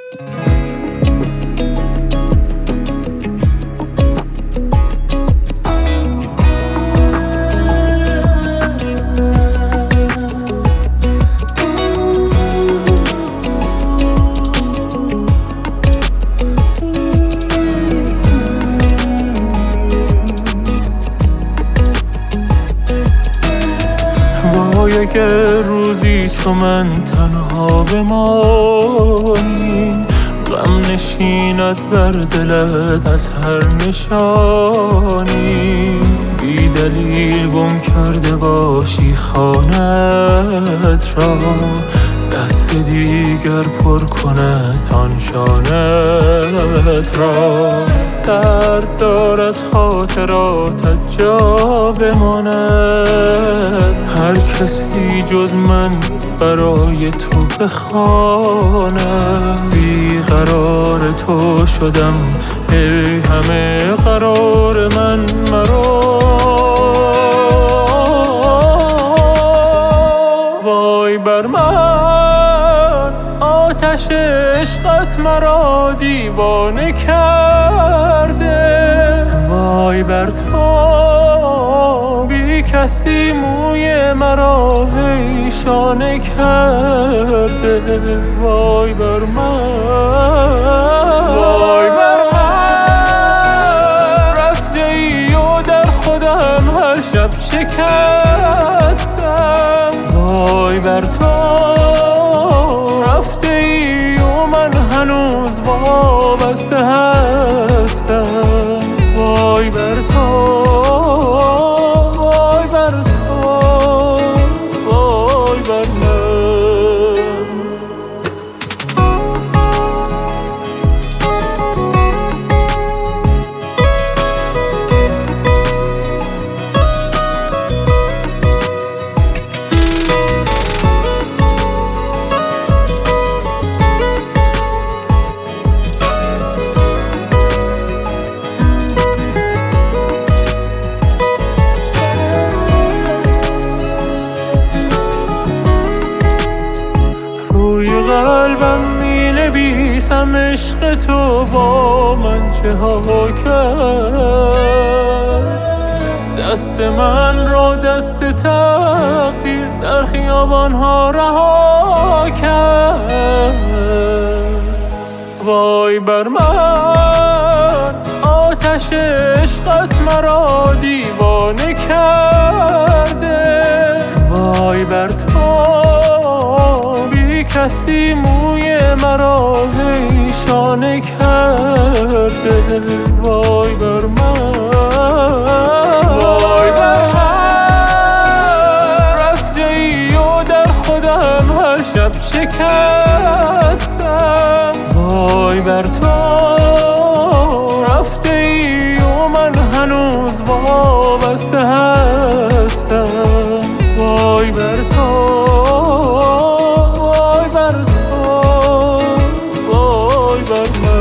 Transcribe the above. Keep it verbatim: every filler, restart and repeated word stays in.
اگر روزی چو من تنها بمانی، غم نشیند بر دلت از هر نشانی، بی دلیل گم کرده باشی خانت را، دست دیگر پر کند آن شانت را. درد دارد خاطراتت جا بماند، هر کسی جز من برای تو بخواند. بی قرار تو شدم ای همه قرار من مرا، وای بر من آتش عشقت مرا دیوانه کرده، وای بر تو بی کسی موی مرا پیشانه کرده، وای بر من، وای بر من رفته ای و در خودم هر شب شکستم، وای بر تو رفته ای و من هنوز وابسته هستم، وای بر تو، وای بر تو، وای بر من. قلبم می نویسم عشق تو با من چه ها کرد، دست من را دست تقدیر در خیابان ها رها کرد، وای بر من آتش عشقت مرا دیوانه کرده، وای بر تو کسی موی مرا پیشانه کرده، وای بر من، وای بر من رفته ای و در خودم هر شب شکستم، وای بر تو رفته ای و من هنوز وابسته هستم، وای بر تو، وای بر تو، وای بر من.